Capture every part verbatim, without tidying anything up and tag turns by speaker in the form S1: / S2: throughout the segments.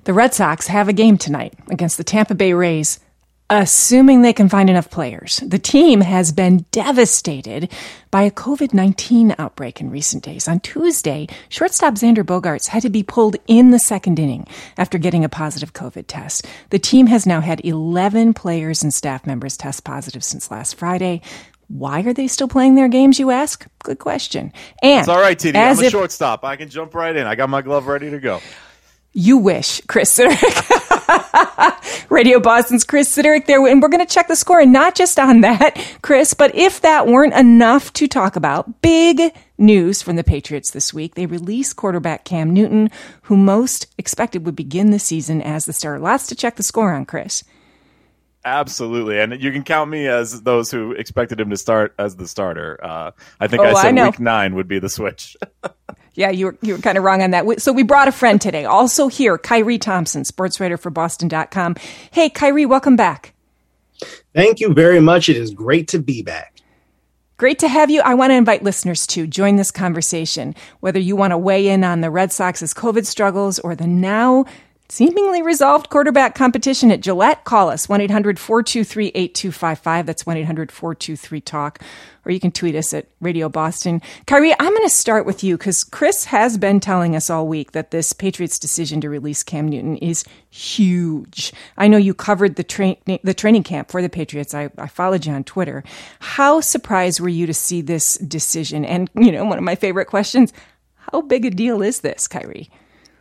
S1: The Red Sox have a game tonight against the Tampa Bay Rays, assuming they can find enough players. The team has been devastated by a covid nineteen outbreak in recent days. On Tuesday, shortstop Xander Bogaerts had to be pulled in the second inning after getting a positive COVID test. The team has now had eleven players and staff members test positive since last Friday. Why are they still playing their games, you ask? Good question. And
S2: it's all right, T D. I'm a
S1: if,
S2: shortstop. I can jump right in. I got my glove ready to go.
S1: You wish, Chris Siderick. Radio Boston's Chris Siderick there. And we're going to check the score, and not just on that, Chris, but if that weren't enough to talk about, big news from the Patriots this week. They released quarterback Cam Newton, who most expected would begin the season as the starter. Lots to check the score on, Chris.
S2: Absolutely. And you can count me as those who expected him to start as the starter. Uh, I think
S1: oh,
S2: I said
S1: I
S2: week nine would be the switch.
S1: Yeah, you were, you were kind of wrong on that. So we brought a friend today. Also here, Kyrie Thompson, sports writer for Boston dot com. Hey, Kyrie, welcome back.
S3: Thank you very much. It is great to be back.
S1: Great to have you. I want to invite listeners to join this conversation, whether you want to weigh in on the Red Sox's COVID struggles or the now seemingly resolved quarterback competition at Gillette. Call us, one eight hundred four two three eight two five five. That's one eight hundred four two three talk. Or you can tweet us at Radio Boston. Kyrie, I'm going to start with you because Chris has been telling us all week that this Patriots decision to release Cam Newton is huge. I know you covered the, tra- the training camp for the Patriots. I, I followed you on Twitter. How surprised were you to see this decision? And, you know, one of my favorite questions, how big a deal is this, Kyrie?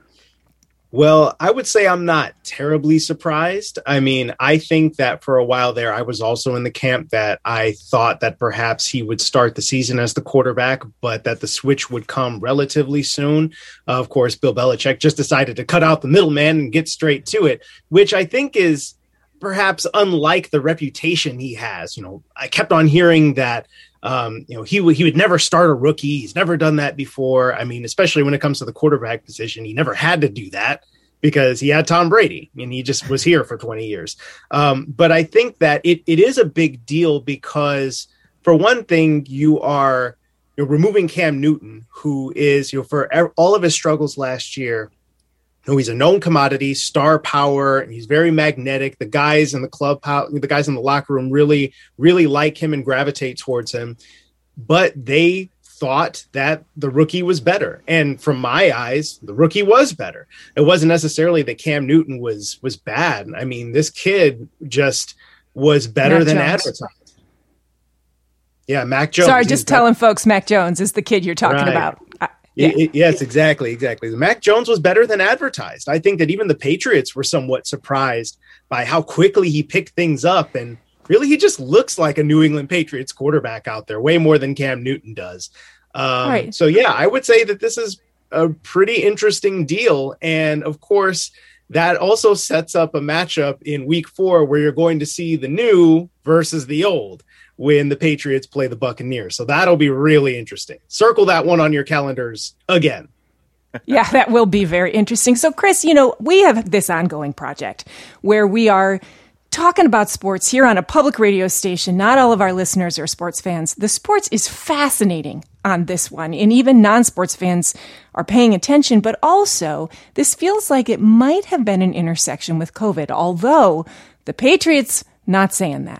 S3: Well, I would say I'm not terribly surprised. I mean, I think that for a while there, I was also in the camp that I thought that perhaps he would start the season as the quarterback, but that the switch would come relatively soon. Uh, of course, Bill Belichick just decided to cut out the middleman and get straight to it, which I think is perhaps unlike the reputation he has. You know, I kept on hearing that Um, you know, he would he would never start a rookie. He's never done that before. I mean, especially when it comes to the quarterback position, he never had to do that because he had Tom Brady and he just was here for twenty years. Um, but I think that it it is a big deal because, for one thing, you are you're removing Cam Newton, who is, you know, for all of his struggles last year, you know, he's a known commodity, star power, and he's very magnetic. The guys in the club, the guys in the locker room really, really like him and gravitate towards him. But they thought that the rookie was better. And from my eyes, the rookie was better. It wasn't necessarily that Cam Newton was was bad. I mean, this kid just was better
S1: Mac
S3: than
S1: Jones.
S3: advertised. Yeah, Mac Jones.
S1: Sorry, just telling folks Mac Jones is the kid you're talking
S3: Right.
S1: about. I,
S3: Yeah.
S1: Yeah.
S3: It, yes, exactly, exactly. Mac Jones was better than advertised. I think that even the Patriots were somewhat surprised by how quickly he picked things up. And really, he just looks like a New England Patriots quarterback out there, way more than Cam Newton does. Um,
S1: Right.
S3: So, yeah, I would say that this is a pretty interesting deal. And, of course, that also sets up a matchup in week four where you're going to see the new versus the old when the Patriots play the Buccaneers. So that'll be really interesting. Circle that one on your calendars again.
S1: Yeah, that will be very interesting. So, Chris, you know, we have this ongoing project where we are talking about sports here on a public radio station. Not all of our listeners are sports fans. The sports is fascinating on this one, and even non-sports fans are paying attention. But also, this feels like it might have been an intersection with COVID, although the Patriots not saying that.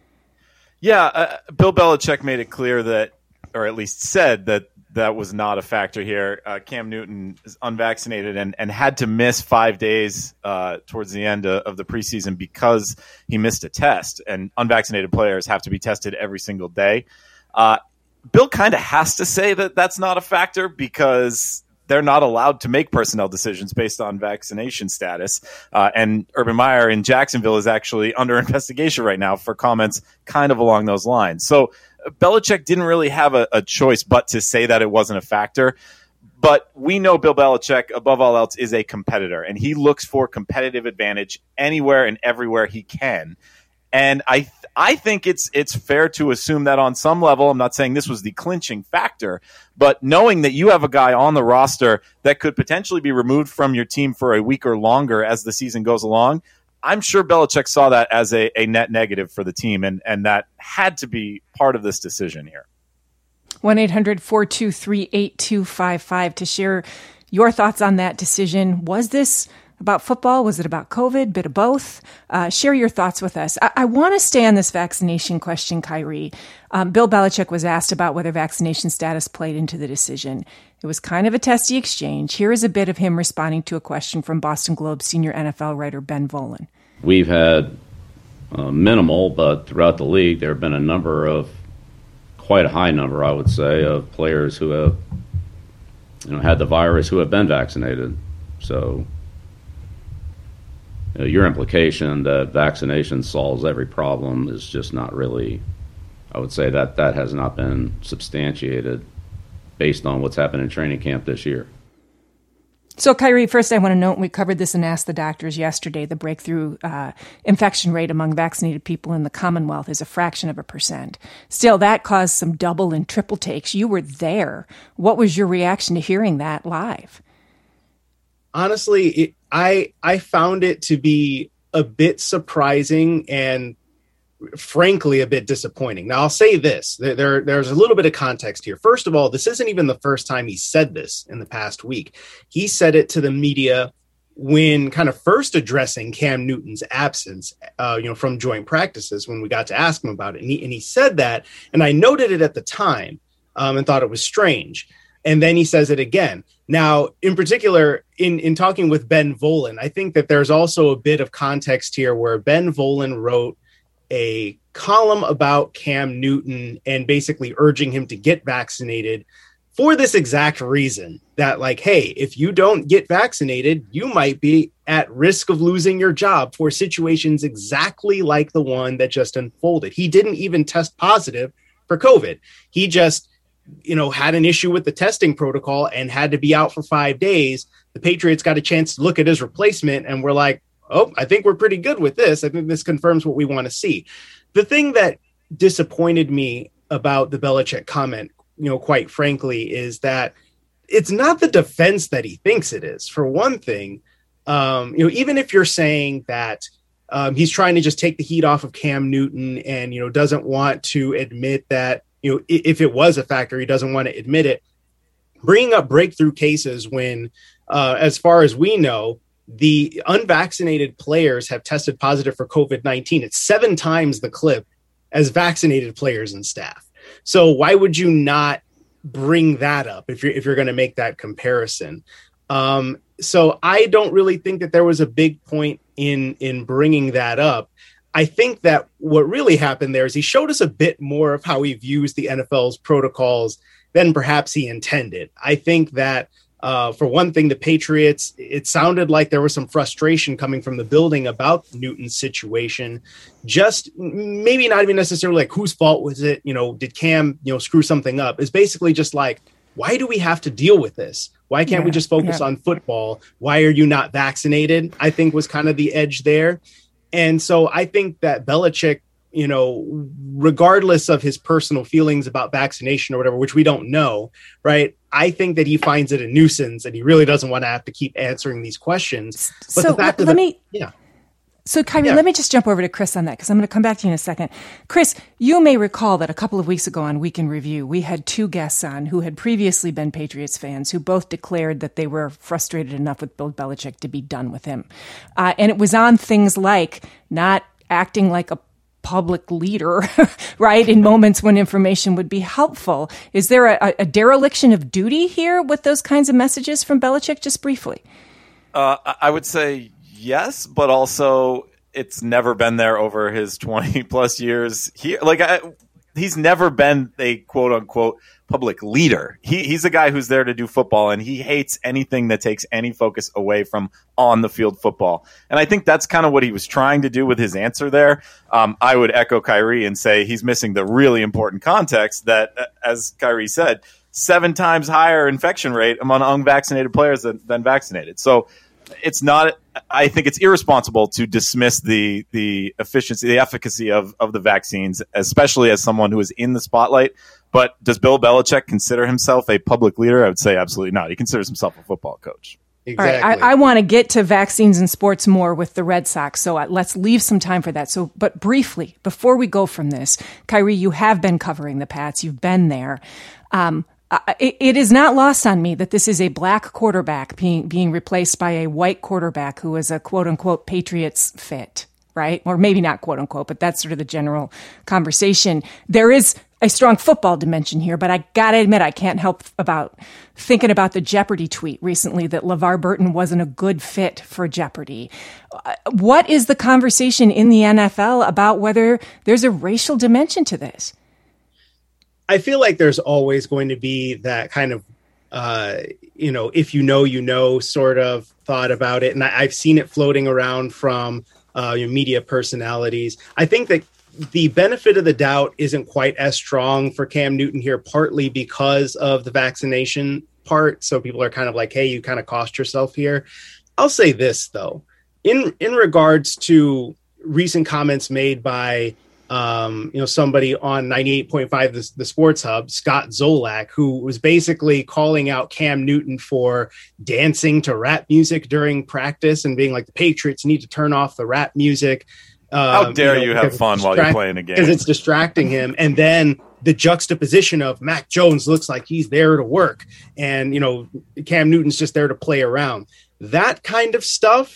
S2: Yeah, uh, Bill Belichick made it clear that, or at least said that that was not a factor here. Uh, Cam Newton is unvaccinated and, and had to miss five days uh, towards the end of, of the preseason because he missed a test. And unvaccinated players have to be tested every single day. Uh, Bill kind of has to say that that's not a factor because they're not allowed to make personnel decisions based on vaccination status. Uh, and Urban Meyer in Jacksonville is actually under investigation right now for comments kind of along those lines. So uh, Belichick didn't really have a, a choice but to say that it wasn't a factor. But we know Bill Belichick, above all else, is a competitor, and he looks for competitive advantage anywhere and everywhere he can. And I th- I think it's it's fair to assume that on some level, I'm not saying this was the clinching factor, but knowing that you have a guy on the roster that could potentially be removed from your team for a week or longer as the season goes along, I'm sure Belichick saw that as a, a net negative for the team, and, and that had to be part of this decision here.
S1: one eight hundred four two three eight two five five to share your thoughts on that decision. Was this about football? Was it about COVID? Bit of both? Uh, share your thoughts with us. I, I want to stay on this vaccination question, Kyrie. Um, Bill Belichick was asked about whether vaccination status played into the decision. It was kind of a testy exchange. Here is a bit of him responding to a question from Boston Globe senior N F L writer Ben Volin.
S4: We've had uh, minimal, but throughout the league, there have been a number of, quite a high number, I would say, of players who have, you know, had the virus who have been vaccinated. So, you know, your implication that vaccination solves every problem is just not really, I would say that that has not been substantiated based on what's happened in training camp this year.
S1: So, Kyrie, first I want to note, we covered this and Ask the Doctors yesterday, the breakthrough uh, infection rate among vaccinated people in the Commonwealth is a fraction of a percent. Still, that caused some double and triple takes. You were there. What was your reaction to hearing that live?
S3: Honestly, it, I I found it to be a bit surprising and frankly a bit disappointing. Now, I'll say this. There, there there's a little bit of context here. First of all, this isn't even the first time he said this in the past week. He said it to the media when kind of first addressing Cam Newton's absence, uh, you know, from joint practices when we got to ask him about it. And he, and he said that, and I noted it at the time um, and thought it was strange. And then he says it again. Now, in particular, in, in talking with Ben Volin, I think that there's also a bit of context here where Ben Volin wrote a column about Cam Newton and basically urging him to get vaccinated for this exact reason that, like, hey, if you don't get vaccinated, you might be at risk of losing your job for situations exactly like the one that just unfolded. He didn't even test positive for COVID. He just, you know, had an issue with the testing protocol and had to be out for five days. The Patriots got a chance to look at his replacement and were like, oh, I think we're pretty good with this. I think this confirms what we want to see. The thing that disappointed me about the Belichick comment, you know, quite frankly, is that it's not the defense that he thinks it is. For one thing, um, you know, even if you're saying that um, he's trying to just take the heat off of Cam Newton and, you know, doesn't want to admit that, you know, if it was a factor, he doesn't want to admit it. Bringing up breakthrough cases when, uh, as far as we know, the unvaccinated players have tested positive for COVID nineteen. It's seven times the clip as vaccinated players and staff. So why would you not bring that up if you're, if you're going to make that comparison? Um, so I don't really think that there was a big point in, in bringing that up. I think that what really happened there is he showed us a bit more of how he views the N F L's protocols than perhaps he intended. I think that Uh, for one thing, the Patriots, it sounded like there was some frustration coming from the building about Newton's situation. Just maybe not even necessarily like whose fault was it? You know, did Cam, you know, screw something up? It's basically just like, why do we have to deal with this? Why can't yeah, we just focus yeah. on football? Why are you not vaccinated? I think was kind of the edge there. And so I think that Belichick, you know, regardless of his personal feelings about vaccination or whatever, which we don't know, right? I think that he finds it a nuisance and he really doesn't want to have to keep answering these questions. But
S1: so
S3: the fact
S1: let,
S3: let
S1: me,
S3: yeah.
S1: So Kyrie, yeah. let me just jump over to Chris on that because I'm going to come back to you in a second. Chris, you may recall that a couple of weeks ago on Week in Review, we had two guests on who had previously been Patriots fans who both declared that they were frustrated enough with Bill Belichick to be done with him. Uh, and it was on things like not acting like a public leader, right, in moments when information would be helpful. Is there a, a dereliction of duty here with those kinds of messages from Belichick, just briefly?
S2: Uh, I would say yes, but also it's never been there over his twenty plus years. He, like, I, he's never been a quote unquote public leader. He, he's a guy who's there to do football, and he hates anything that takes any focus away from on the field football. And I think that's kind of what he was trying to do with his answer there. Um, I would echo Kyrie and say he's missing the really important context that, as Kyrie said, seven times higher infection rate among unvaccinated players than, than vaccinated. So it's not, I think it's irresponsible to dismiss the the efficiency, the efficacy of, of the vaccines, especially as someone who is in the spotlight. But does Bill Belichick consider himself a public leader? I would say absolutely not. He considers himself a football coach.
S3: Exactly.
S1: All right, I, I want to get to vaccines and sports more with the Red Sox, so uh, let's leave some time for that. So, but briefly, before we go from this, Kyrie, you have been covering the Pats. You've been there. Um, uh, it, it is not lost on me that this is a black quarterback being being replaced by a white quarterback who is a quote unquote Patriots fit, right? Or maybe not quote unquote, but that's sort of the general conversation. There is a strong football dimension here, but I gotta admit, I can't help about thinking about the Jeopardy tweet recently that LeVar Burton wasn't a good fit for Jeopardy. What is the conversation in the N F L about whether there's a racial dimension to this?
S3: I feel like there's always going to be that kind of, uh, you know, if you know, you know, sort of thought about it. And I, I've seen it floating around from uh, your media personalities. I think that the benefit of the doubt isn't quite as strong for Cam Newton here, partly because of the vaccination part. So people are kind of like, hey, you kind of cost yourself here. I'll say this, though, in in regards to recent comments made by, um, you know, somebody on ninety-eight point five, the, the Sports Hub, Scott Zolak, who was basically calling out Cam Newton for dancing to rap music during practice and being like, the Patriots need to turn off the rap music.
S2: How dare
S3: um, you, know,
S2: you have fun while you're playing a game?
S3: Because it's distracting him. And then the juxtaposition of Mac Jones looks like he's there to work. And, you know, Cam Newton's just there to play around. That kind of stuff,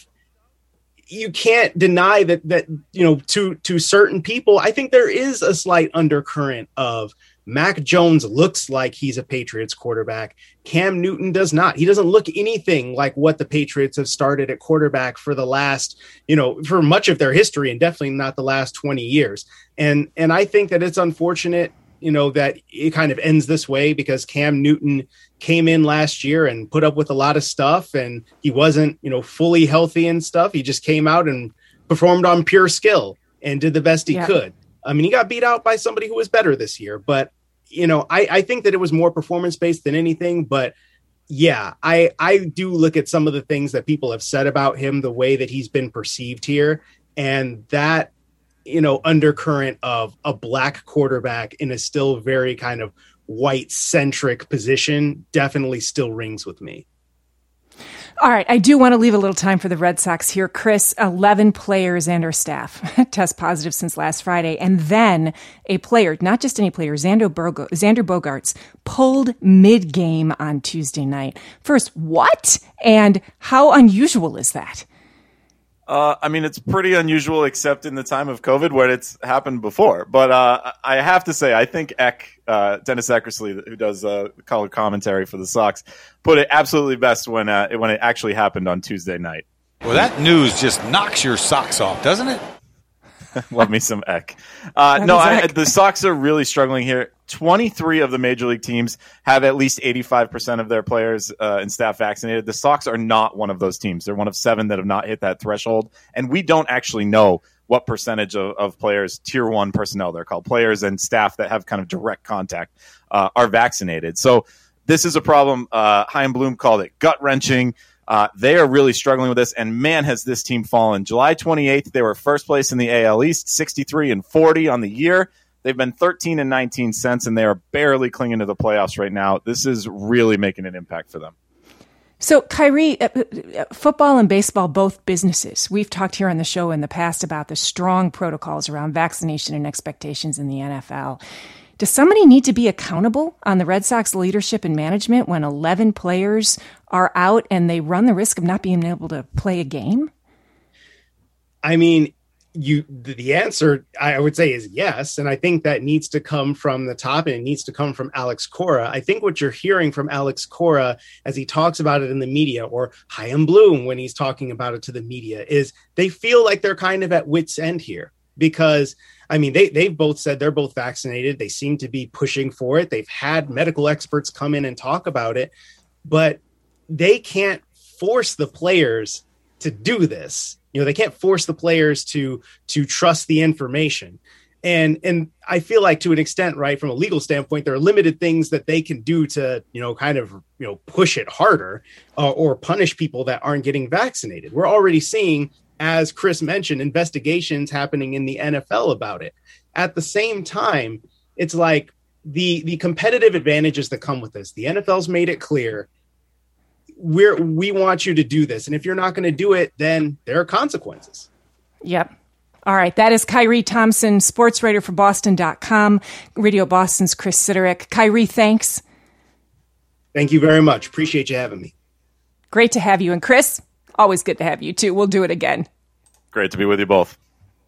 S3: you can't deny that, that you know, to, to certain people, I think there is a slight undercurrent of Mac Jones looks like he's a Patriots quarterback. Cam Newton does not. He doesn't look anything like what the Patriots have started at quarterback for the last, you know, for much of their history, and definitely not the last twenty years. And and I think that it's unfortunate, you know, that it kind of ends this way, because Cam Newton came in last year and put up with a lot of stuff, and he wasn't, you know, fully healthy and stuff. He just came out and performed on pure skill and did the best he yeah. could. I mean, he got beat out by somebody who was better this year, but you know, I, I think that it was more performance-based than anything, but yeah, I, I do look at some of the things that people have said about him, the way that he's been perceived here, and that, you know, undercurrent of a black quarterback in a still very kind of white-centric position definitely still rings with me.
S1: All right, I do want to leave a little time for the Red Sox here. Chris, eleven players and or staff test positive since last Friday. And then a player, not just any player, Xander, Bogo, Xander Bogaerts, pulled mid-game on Tuesday night. First, what? And how unusual is that?
S2: Uh, I mean, it's pretty unusual, except in the time of COVID where it's happened before. But uh, I have to say, I think Eck, uh, Dennis Eckersley, who does uh, color commentary for the Sox, put it absolutely best when uh, when it actually happened on Tuesday night.
S5: Well, that news just knocks your socks off, doesn't it?
S2: Love me some Eck. Uh, no, I, the Sox are really struggling here. twenty-three of the major league teams have at least eighty-five percent of their players uh, and staff vaccinated. The Sox are not one of those teams. They're one of seven that have not hit that threshold. And we don't actually know what percentage of, of players, tier one personnel, they're called, players and staff that have kind of direct contact, uh, are vaccinated. So this is a problem. Uh, Chaim Bloom called it gut-wrenching. Uh, they are really struggling with this, and man, has this team fallen. July twenty-eighth, they were first place in the A L East, sixty-three and forty on the year. They've been thirteen and nineteen since, and they are barely clinging to the playoffs right now. This is really making an impact for them.
S1: So, Kyrie, uh, football and baseball, both businesses. We've talked here on the show in the past about the strong protocols around vaccination and expectations in the N F L. Does somebody need to be accountable on the Red Sox leadership and management when eleven players are out and they run the risk of not being able to play a game?
S3: I mean, you the answer, I would say, is yes. And I think that needs to come from the top, and it needs to come from Alex Cora. I think what you're hearing from Alex Cora as he talks about it in the media, or Chaim Bloom when he's talking about it to the media, is they feel like they're kind of at wit's end here. Because, I mean, they, they've both said they're both vaccinated. They seem to be pushing for it. They've had medical experts come in and talk about it, but they can't force the players to do this. You know, they can't force the players to to trust the information. And and I feel like to an extent, right, from a legal standpoint, there are limited things that they can do to, you know, kind of, you know, push it harder uh, or punish people that aren't getting vaccinated. We're already seeing, as Chris mentioned, investigations happening in the N F L about it. At the same time, it's like the the competitive advantages that come with this. The N F L's made it clear, we're we want you to do this. And if you're not going to do it, then there are consequences.
S1: Yep. All right. That is Kyrie Thompson, sports writer for Boston dot com, Radio Boston's Chris Sidorick. Kyrie, thanks.
S3: Thank you very much. Appreciate you having me.
S1: Great to have you. And Chris, always good to have you too. We'll do it again.
S2: Great to be with you both.